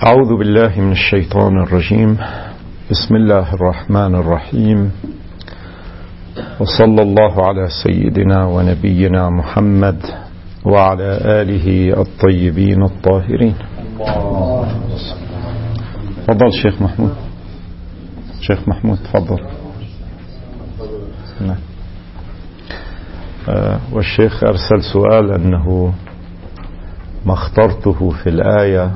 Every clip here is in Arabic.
أعوذ بالله من الشيطان الرجيم. بسم الله الرحمن الرحيم، وصلى الله على سيدنا ونبينا محمد وعلى آله الطيبين الطاهرين. تفضل شيخ محمود. شيخ محمود تفضل. والشيخ أرسل سؤال أنه ما اخترته في الآية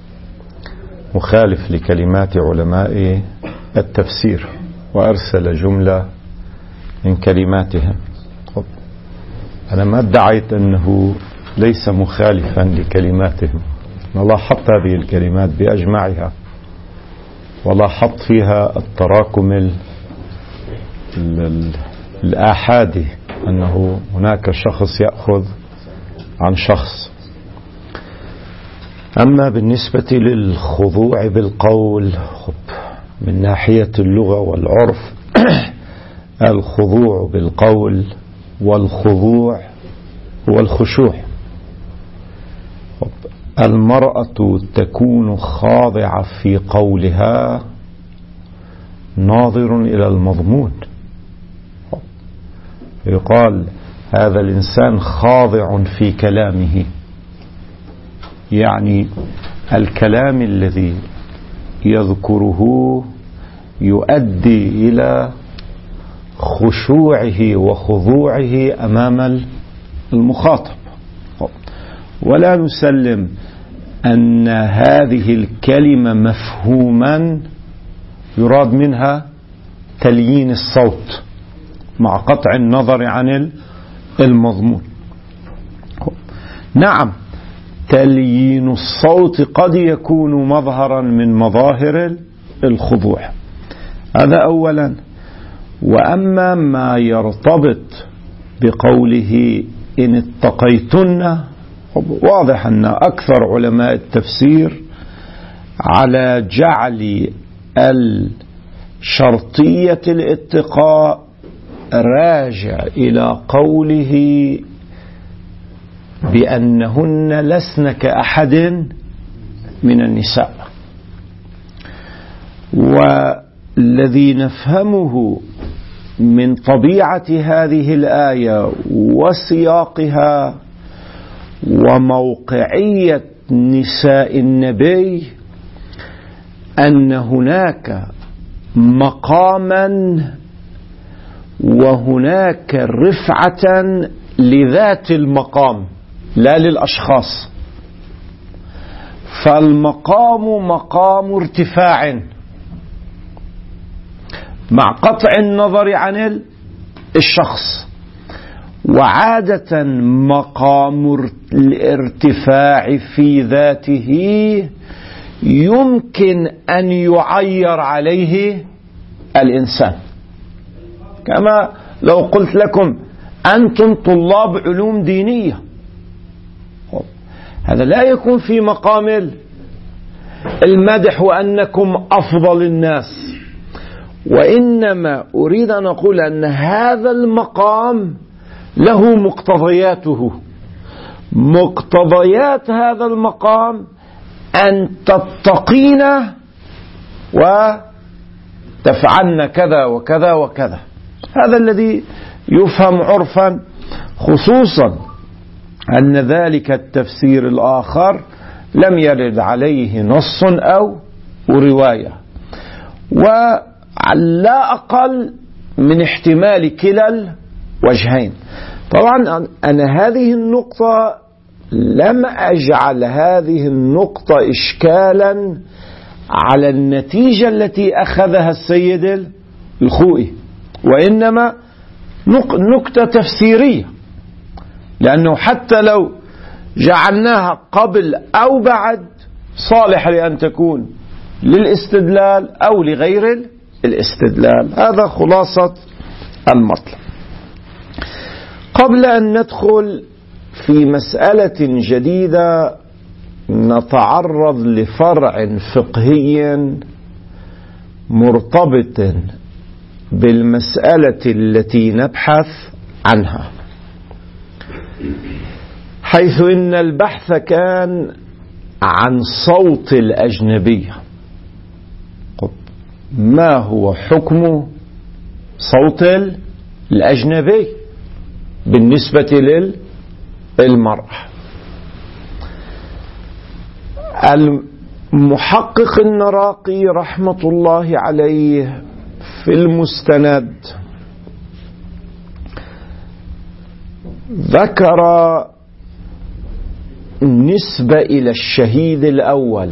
مخالف لكلمات علماء التفسير، وأرسل جملة من كلماتهم. أنا ما ادعيت أنه ليس مخالفا لكلماتهم، الله حط هذه الكلمات بأجمعها، ولا حط فيها التراكم الآحادي أنه هناك شخص يأخذ عن شخص. أما بالنسبة للخضوع بالقول من ناحية اللغة والعرف الخضوع بالقول والخضوع والخشوع. المرأة تكون خاضعة في قولها ناظر إلى المضمون، يقال هذا الإنسان خاضع في كلامه، يعني الكلام الذي يذكره يؤدي إلى خشوعه وخضوعه أمام المخاطب. ولا نسلم أن هذه الكلمة مفهوما يراد منها تليين الصوت مع قطع النظر عن المضمون. نعم، تليين الصوت قد يكون مظهرا من مظاهر الخضوع، هذا أولا. وأما ما يرتبط بقوله إن اتقيتن، واضح أن أكثر علماء التفسير على جعل الشرطية الاتقاء راجع إلى قوله بأنهن لسن كأحد من النساء. والذي نفهمه من طبيعة هذه الآية وسياقها وموقعية نساء النبي أن هناك مقاما وهناك رفعة لذات المقام لا للأشخاص. فالمقام مقام ارتفاع مع قطع النظر عن الشخص، وعادة مقام الارتفاع في ذاته يمكن أن يعير عليه الإنسان. كما لو قلت لكم أنتم طلاب علوم دينية، هذا لا يكون في مقام المدح وأنكم أفضل الناس، وإنما أريد أن أقول أن هذا المقام له مقتضياته. مقتضيات هذا المقام أن تتقين وتفعلن كذا وكذا وكذا. هذا الذي يفهم عرفا، خصوصا أن ذلك التفسير الآخر لم يرد عليه نص أو رواية، وعلى أقل من احتمال كلا الوجهين. طبعا أنا هذه النقطة لم أجعل هذه النقطة إشكالا على النتيجة التي أخذها السيد الخوئي، وإنما نقطة تفسيرية، لأنه حتى لو جعلناها قبل أو بعد صالح لأن تكون للاستدلال أو لغير الاستدلال. هذا خلاصة المطلب. قبل أن ندخل في مسألة جديدة نتعرض لفرع فقهي مرتبط بالمسألة التي نبحث عنها، حيث إن البحث كان عن صوت الأجنبية. ما هو حكم صوت الأجنبي بالنسبة للمرأة؟ المحقق النراقي رحمة الله عليه في المستند ذكر نسبة إلى الشهيد الأول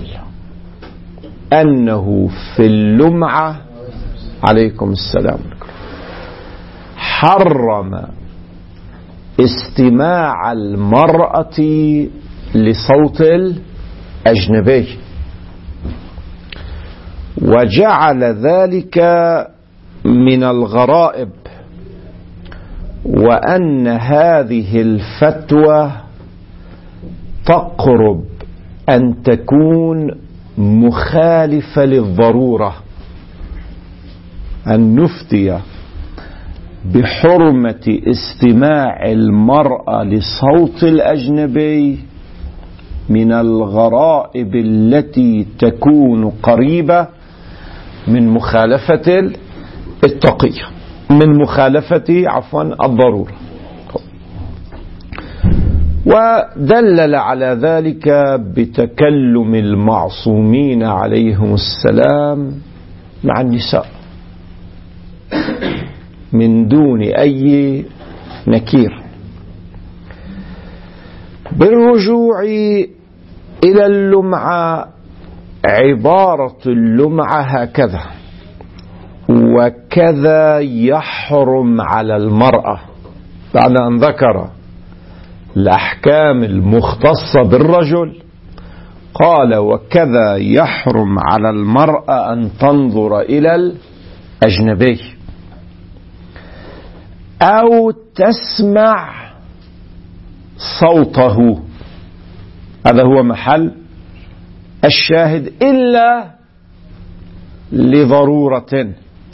أنه في اللمعة عليكم السلام حرم استماع المرأة لصوت الأجنبي، وجعل ذلك من الغرائب، وأن هذه الفتوى تقرب أن تكون مخالفة للضرورة، أن نفتي بحرمة استماع المرأة لصوت الأجنبي من الغرائب التي تكون قريبة من مخالفة التقية، من مخالفة الضرورة. ودلل على ذلك بتكلم المعصومين عليهم السلام مع النساء من دون أي نكير. بالرجوع إلى اللمعة، عبارة اللمعة هكذا: وكذا يحرم على المرأة، بعد أن ذكر الأحكام المختصة بالرجل قال وكذا يحرم على المرأة أن تنظر إلى الأجنبي أو تسمع صوته. هذا هو محل الشاهد، إلا لضرورة.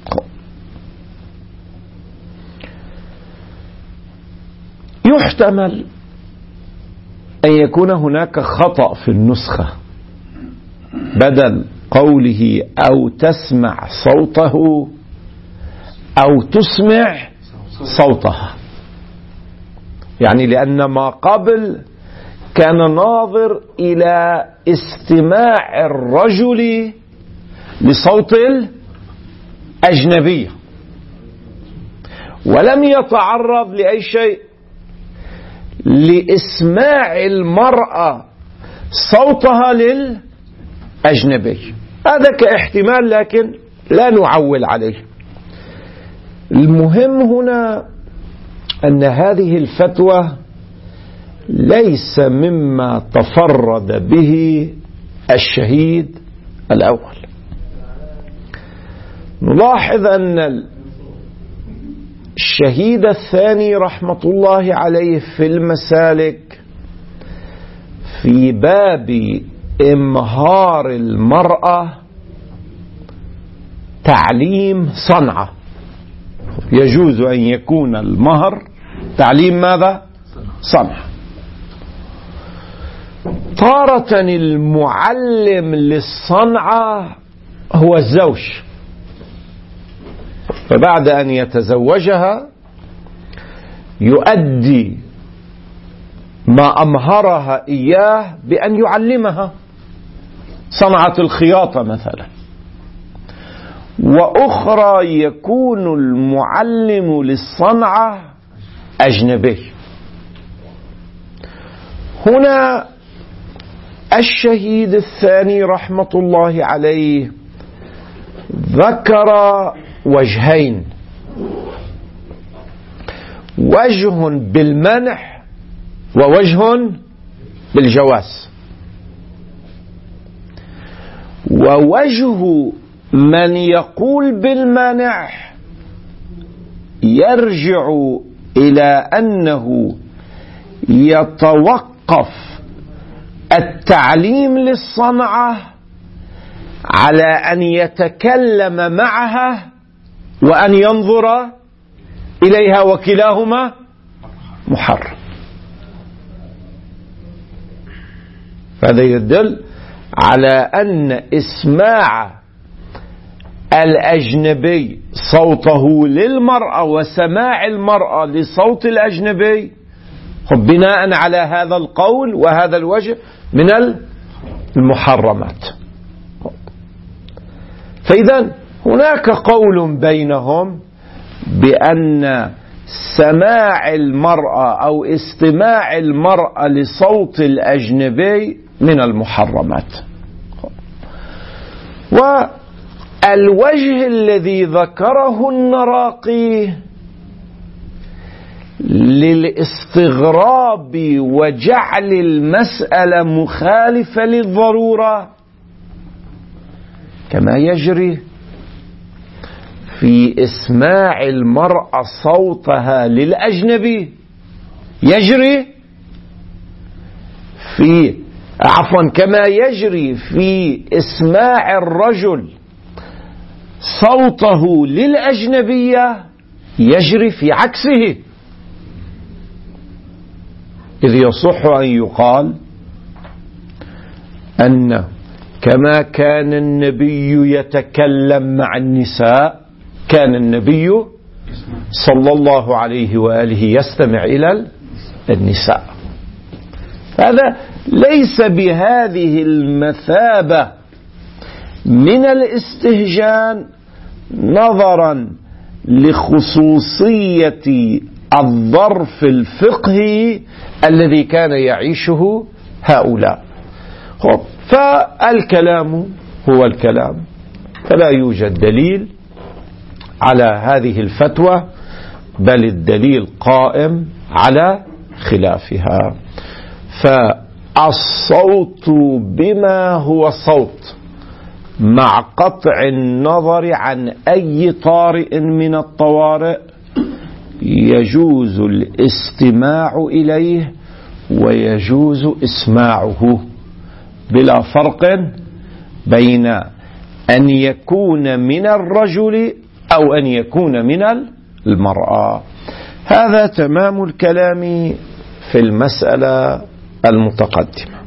يحتمل أن يكون هناك خطأ في النسخة، بدل قوله أو تسمع صوته أو تسمع صوتها، يعني لأن ما قبل كان ناظر إلى استماع الرجل لصوت الأجنبية، ولم يتعرض لأي شيء لإسماع المرأة صوتها للأجنبي. هذا كاحتمال، لكن لا نعول عليه. المهم هنا أن هذه الفتوى ليس مما تفرد به الشهيد الأول. نلاحظ أن الشهيد الثاني رحمة الله عليه في المسالك في باب إمهار المرأة تعليم صنعة، يجوز أن يكون المهر تعليم ماذا؟ صنعة. تارة المعلم للصنعة هو الزوج، فبعد أن يتزوجها يؤدي ما أمهرها إياه بأن يعلمها صنعة الخياطة مثلا، وأخرى يكون المعلم للصنعة أجنبي. هنا الشهيد الثاني رحمة الله عليه ذكر وجهين: وجه بالمنع ووجه بالجواز. ووجه من يقول بالمنع يرجع إلى أنه يتوقف التعليم للصنعة على أن يتكلم معها وأن ينظر إليها، وكلاهما محرم. هذا يدل على أن إسماع الأجنبي صوته للمرأة وسماع المرأة لصوت الأجنبي بناء على هذا القول وهذا الوجه من المحرمات. فإذا هناك قول بينهم بأن سماع المرأة أو استماع المرأة لصوت الأجنبي من المحرمات. والوجه الذي ذكره النراقي للاستغراب وجعل المسألة مخالفة للضرورة كما يجري في إسماع المرأة صوتها للأجنبي يجري كما يجري في إسماع الرجل صوته للأجنبية يجري في عكسه، إذ يصح أن يقال أن كما كان النبي يتكلم مع النساء كان النبي صلى الله عليه وآله يستمع إلى النساء. هذا ليس بهذه المثابة من الاستهجان نظرا لخصوصية الظرف الفقهي الذي كان يعيشه هؤلاء. فالكلام هو الكلام، فلا يوجد دليل على هذه الفتوى، بل الدليل قائم على خلافها. فالصوت بما هو صوت مع قطع النظر عن أي طارئ من الطوارئ يجوز الاستماع إليه ويجوز إسماعه بلا فرق بين أن يكون من الرجل أو أن يكون من المرأة. هذا تمام الكلام في المسألة المتقدمة.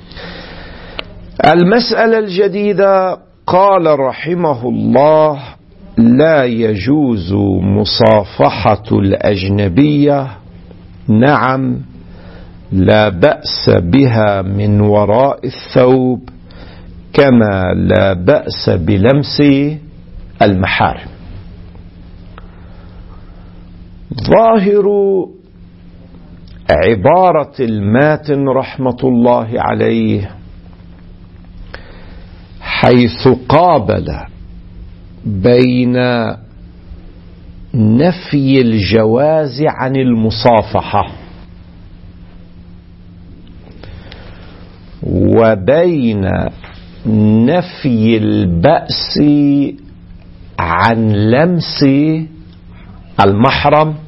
المسألة الجديدة قال رحمه الله: لا يجوز مصافحة الأجنبية، نعم لا بأس بها من وراء الثوب كما لا بأس بلمس المحارم. ظاهر عبارة الماتن رحمة الله عليه حيث قابل بين نفي الجواز عن المصافحة وبين نفي البأس عن لمس المحرم،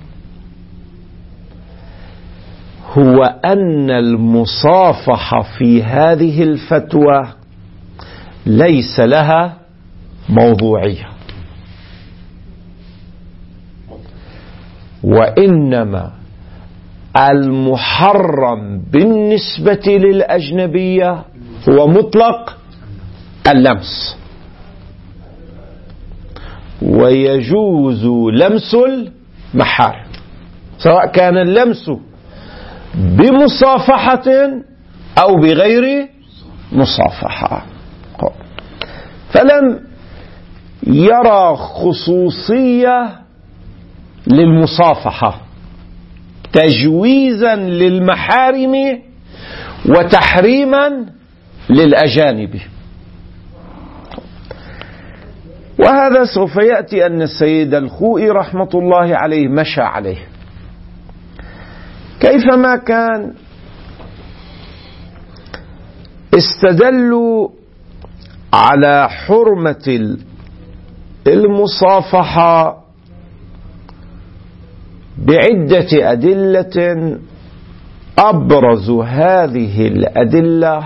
هو أن المصافحة في هذه الفتوى ليس لها موضوعية، وإنما المحرم بالنسبة للأجنبية هو مطلق اللمس، ويجوز لمس المحارم سواء كان اللمس بمصافحة أو بغير مصافحة. فلم يرى خصوصية للمصافحة تجويزا للمحارم وتحريما للأجانب. وهذا سوف يأتي أن السيد الخوئي رحمة الله عليه مشى عليه. كيفما كان استدلوا على حرمة المصافحة بعدة أدلة، أبرز هذه الأدلة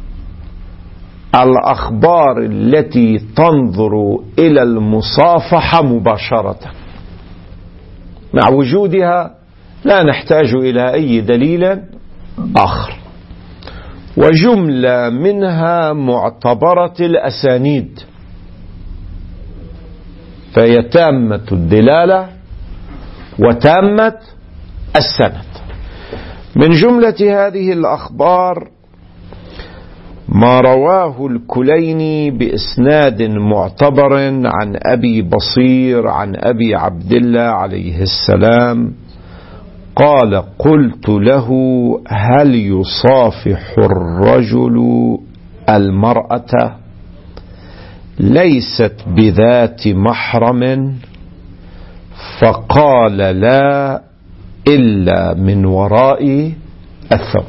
الأخبار التي تنظر إلى المصافحة مباشرة، مع وجودها لا نحتاج إلى أي دليل آخر. وجملة منها معتبرة الأسانيد، فهي تامة الدلالة وتامة السند. من جملة هذه الأخبار ما رواه الكليني بإسناد معتبر عن أبي بصير عن أبي عبد الله عليه السلام قال: قلت له: هل يصافح الرجل المرأة ليست بذات محرم؟ فقال: لا، إلا من وراء الثوب.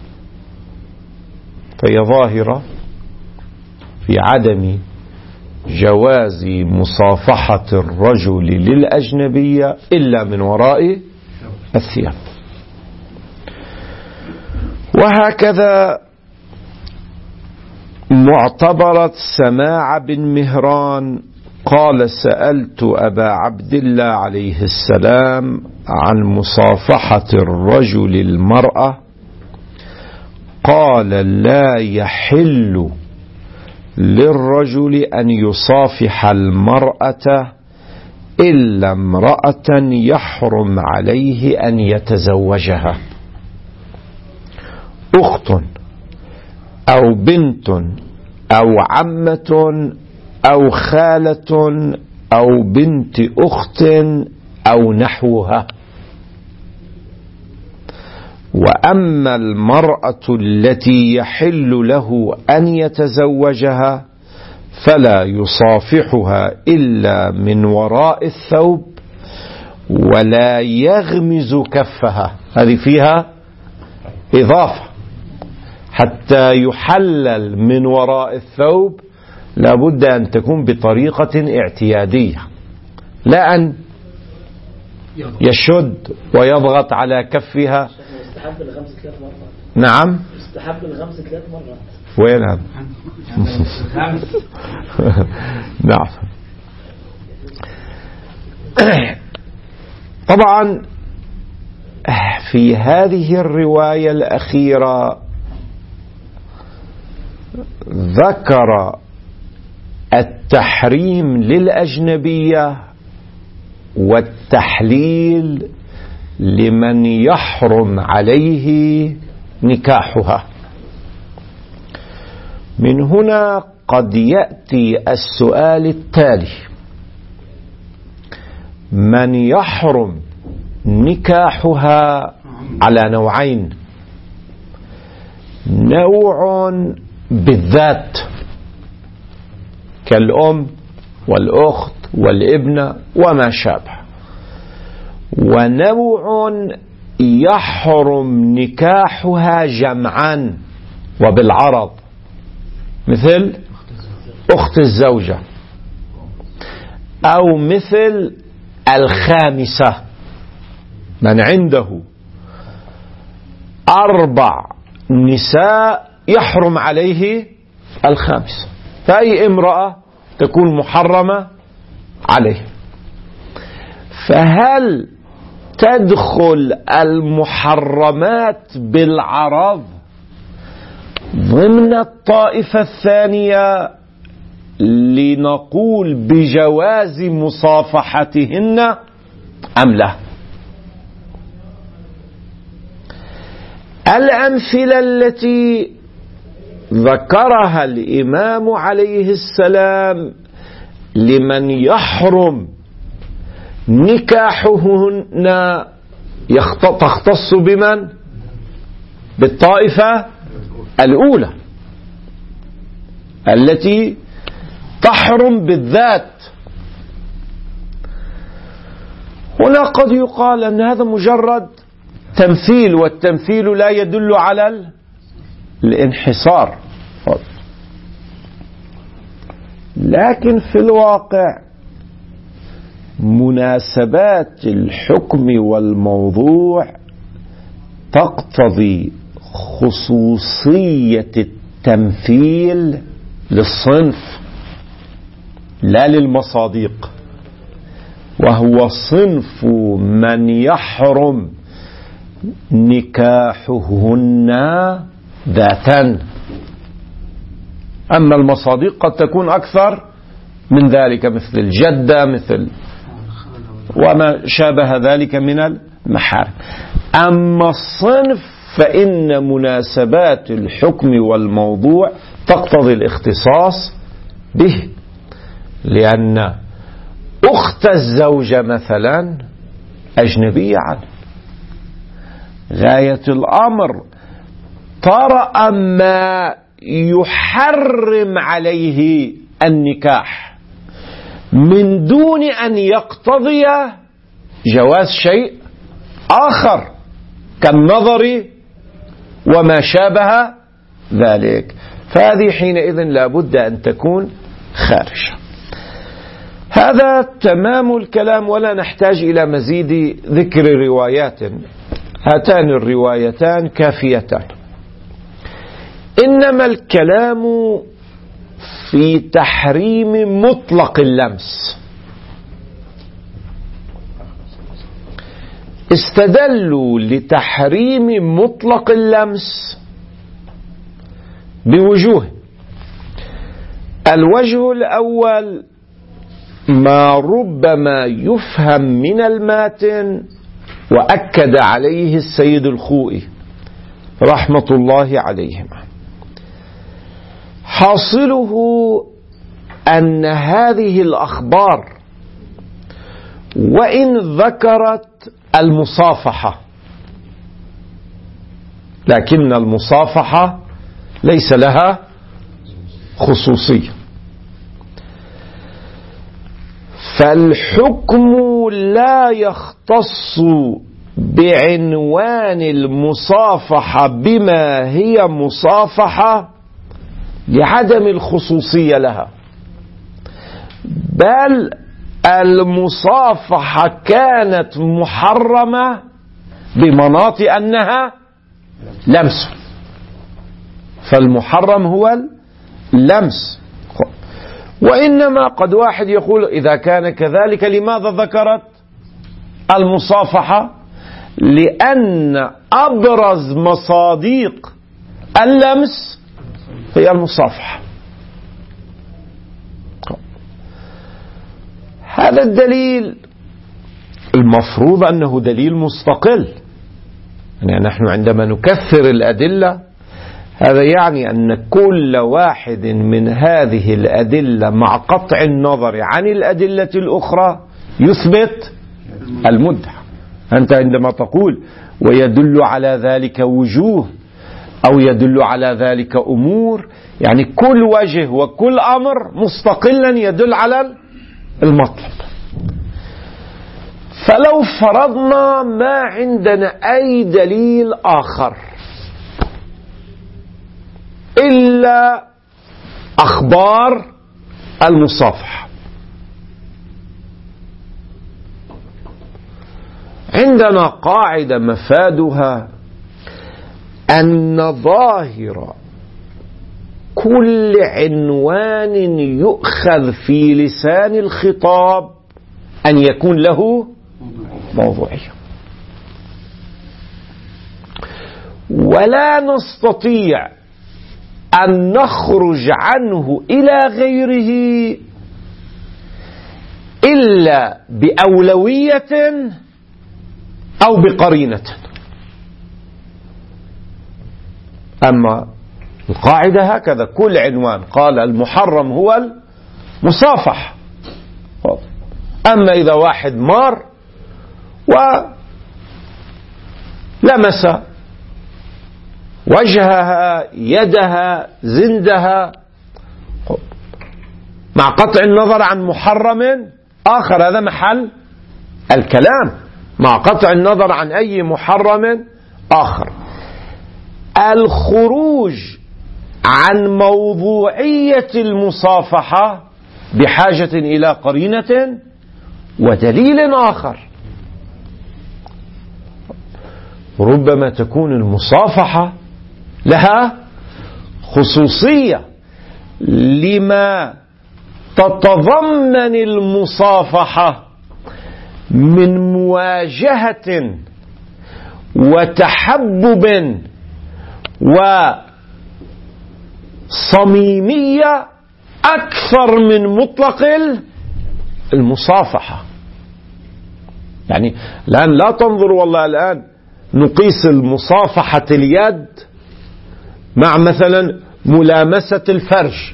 فهي ظاهرة في عدم جواز مصافحة الرجل للأجنبية إلا من وراء الثياب. وهكذا معتبرة سماع بن مهران قال: سألت أبا عبد الله عليه السلام عن مصافحة الرجل المرأة، قال: لا يحل للرجل أن يصافح المرأة إلا امرأة يحرم عليه أن يتزوجها، أخت أو بنت أو عمة أو خالة أو بنت أخت أو نحوها. وأما المرأة التي يحل له أن يتزوجها فلا يصافحها إلا من وراء الثوب ولا يغمز كفها. هذه فيها إضافة، حتى يحلل من وراء الثوب لابد أن تكون بطريقة اعتيادية، لا أن يشد ويضغط على كفها. يستحب الغمز 3 مرات. نعم، يستحب الغمز 3 مرات. وين هذا؟ نعم. طبعا في هذه الرواية الأخيرة ذكر التحريم للأجنبية والتحليل لمن يحرم عليه نكاحها. من هنا قد يأتي السؤال التالي: من يحرم نكاحها على نوعين، نوع بالذات كالأم والأخت والابنة وما شابه، ونوع يحرم نكاحها جمعا وبالعرض، مثل أخت الزوجة أو مثل الخامسة، من عنده 4 نساء يحرم عليه الخامسة، فأي امرأة تكون محرمة عليه. فهل تدخل المحرمات بالعرض ضمن الطائفة الثانية لنقول بجواز مصافحتهن أم لا؟ الأمثلة التي ذكرها الإمام عليه السلام لمن يحرم نكاحهن تختص بمن؟ بالطائفة الأولى التي تحرم بالذات. هنا قد يقال أن هذا مجرد تمثيل، والتمثيل لا يدل على الانحصار، لكن في الواقع مناسبات الحكم والموضوع تقتضي خصوصية التمثيل للصنف لا للمصادق، وهو صنف من يحرم نكاحهن ذاتا. أما المصادق قد تكون أكثر من ذلك، مثل الجدة، مثل وما شابه ذلك من المحارم. أما الصنف فإن مناسبات الحكم والموضوع تقتضي الاختصاص به، لأن أخت الزوجة مثلا أجنبية عنه، غاية الأمر طرأ ما يحرم عليه النكاح من دون أن يقتضي جواز شيء آخر كالنظر وما شابه ذلك، فهذه حينئذ لا بد أن تكون خارجة. هذا تمام الكلام، ولا نحتاج إلى مزيد ذكر روايات، هاتان الروايتان كافيتان. إنما الكلام في تحريم مطلق اللمس. استدلوا لتحريم مطلق اللمس بوجوه. الوجه الأول ما ربما يفهم من الماتن، وأكد عليه السيد الخوئي رحمة الله عليهما. حاصله أن هذه الأخبار وإن ذكرت المصافحة، لكن المصافحة ليس لها خصوصية، فالحكم لا يختص بعنوان المصافحة بما هي مصافحة لعدم الخصوصية لها، بل المصافحة كانت محرمة بمناط أنها لمس، فالمحرم هو اللمس. وإنما قد واحد يقول إذا كان كذلك لماذا ذكرت المصافحة؟ لأن أبرز مصادق اللمس هي المصافحة. هذا الدليل المفروض أنه دليل مستقل، يعني نحن عندما نكثر الأدلة هذا يعني أن كل واحد من هذه الأدلة مع قطع النظر عن الأدلة الأخرى يثبت المدعى. أنت عندما تقول ويدل على ذلك وجوه أو يدل على ذلك أمور، يعني كل وجه وكل أمر مستقلا يدل على المطلب. فلو فرضنا ما عندنا أي دليل آخر إلا أخبار المصافحة، عندنا قاعدة مفادها أن ظاهر كل عنوان يؤخذ في لسان الخطاب أن يكون له موضوعية، ولا نستطيع أن نخرج عنه إلى غيره إلا بأولوية أو بقرينة. أما القاعدة هكذا، كل عنوان قال المحرم هو المصافح. أما إذا واحد مار ولمس وجهها يدها زندها مع قطع النظر عن محرم آخر، هذا محل الكلام، مع قطع النظر عن أي محرم آخر. الخروج عن موضوعية المصافحة بحاجة إلى قرينة ودليل آخر. ربما تكون المصافحة لها خصوصية لما تتضمن المصافحة من مواجهة وتحبب صميمية أكثر من مطلق المصافحة. يعني الآن لا تنظر والله الآن نقيس المصافحة اليد مع مثلا ملامسة الفرج،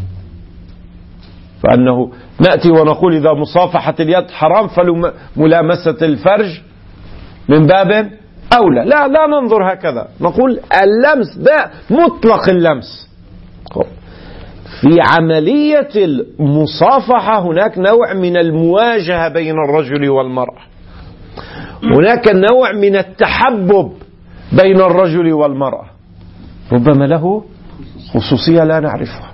فأنه نأتي ونقول إذا مصافحة اليد حرام فملامسة الفرج من باب أولى. لا ننظر هكذا، نقول اللمس ده مطلق اللمس. في عملية المصافحة هناك نوع من المواجهة بين الرجل والمرأة، هناك نوع من التحبب بين الرجل والمرأة، ربما له خصوصية لا نعرفها.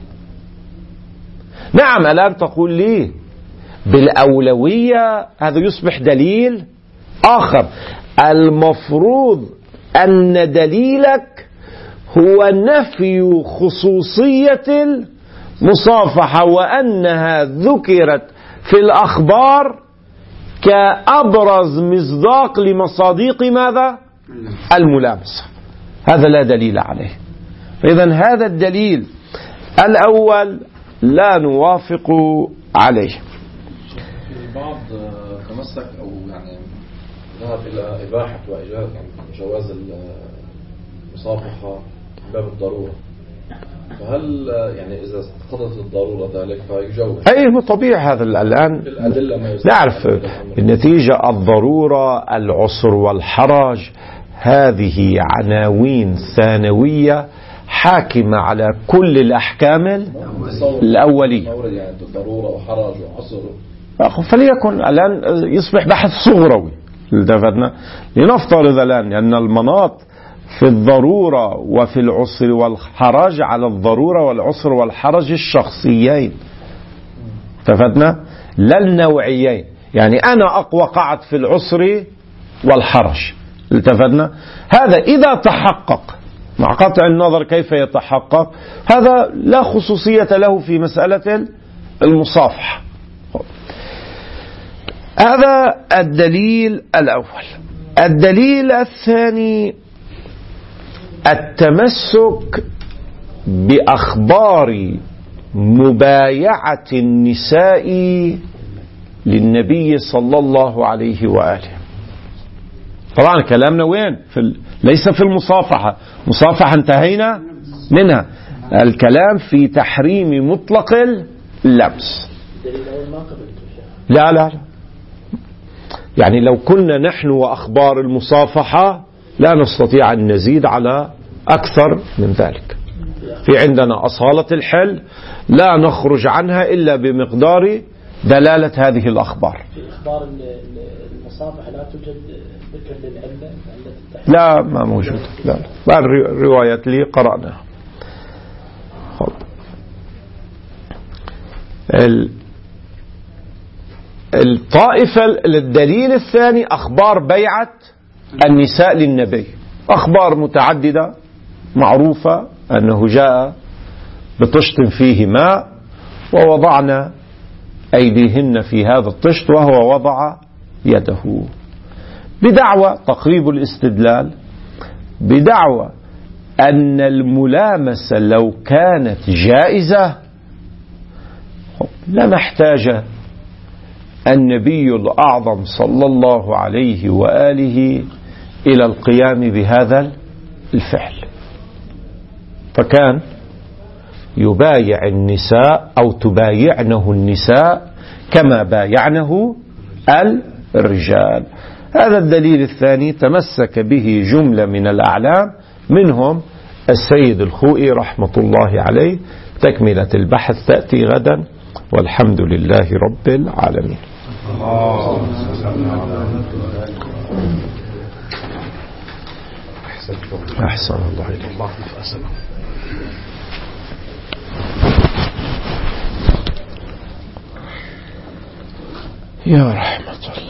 نعم الآن تقول لي بالأولوية، هذا يصبح دليل آخر. المفروض أن دليلك هو نفي خصوصية المصافحة، وأنها ذكرت في الأخبار كأبرز مصداق لمصادق ماذا؟ الملامسة. هذا لا دليل عليه. إذن هذا الدليل الأول لا نوافق عليه. البعض تمسك أو يعني ذهب إلى إباحة وإجازة يعني جواز المصافحة من باب الضرورة، فهل يعني إذا اقتضت الضرورة ذلك فيجوز؟ أي طبيعي هذا الآن نعرف النتيجة. الضرورة، العسر والحرج، هذه عناوين ثانوية حاكمة على كل الأحكام الأولية. يعني ضرورة وحرج وعسر، فليكن الآن يصبح بحث صغروي. لنفترض الآن أن المناط في الضرورة وفي العسر والحرج على الضرورة والعسر والحرج الشخصيين، تفدنا لا النوعيين. يعني أنا أقوى قاعد في العسر والحرج، التفدنا. هذا إذا تحقق، مع قطع النظر كيف يتحقق، هذا لا خصوصية له في مسألة المصافحة. هذا الدليل الأول. الدليل الثاني التمسك بأخبار مبايعة النساء للنبي صلى الله عليه وآله. طبعا كلامنا وين؟ ليس في المصافحة. مصافحة انتهينا منها. الكلام في تحريم مطلق اللمس. لا يعني لو كنا نحن وأخبار المصافحة لا نستطيع أن نزيد على أكثر من ذلك. في عندنا أصالة الحل لا نخرج عنها إلا بمقدار دلالة هذه الأخبار. في أخبار المصافحة لا توجد ذكر للعلة؟ لا ما موجود. لا الرواية اللي قرأناها. الطائفة الدليل الثاني أخبار بيعة النساء للنبي. أخبار متعددة معروفة أنه جاء بطشت فيه ماء ووضعنا أيديهن في هذا الطشت وهو وضع يده، بدعوى تقريب الاستدلال، بدعوى أن الملامسة لو كانت جائزة لما احتاج النبي الأعظم صلى الله عليه وآله إلى القيام بهذا الفعل، فكان يبايع النساء أو تبايعنه النساء كما بايعنه الرجال. هذا الدليل الثاني تمسك به جملة من الأعلام، منهم السيد الخوئي رحمة الله عليه. تكملة البحث تأتي غدا، والحمد لله رب العالمين. أحسن الله إليك. يا رحمة الله.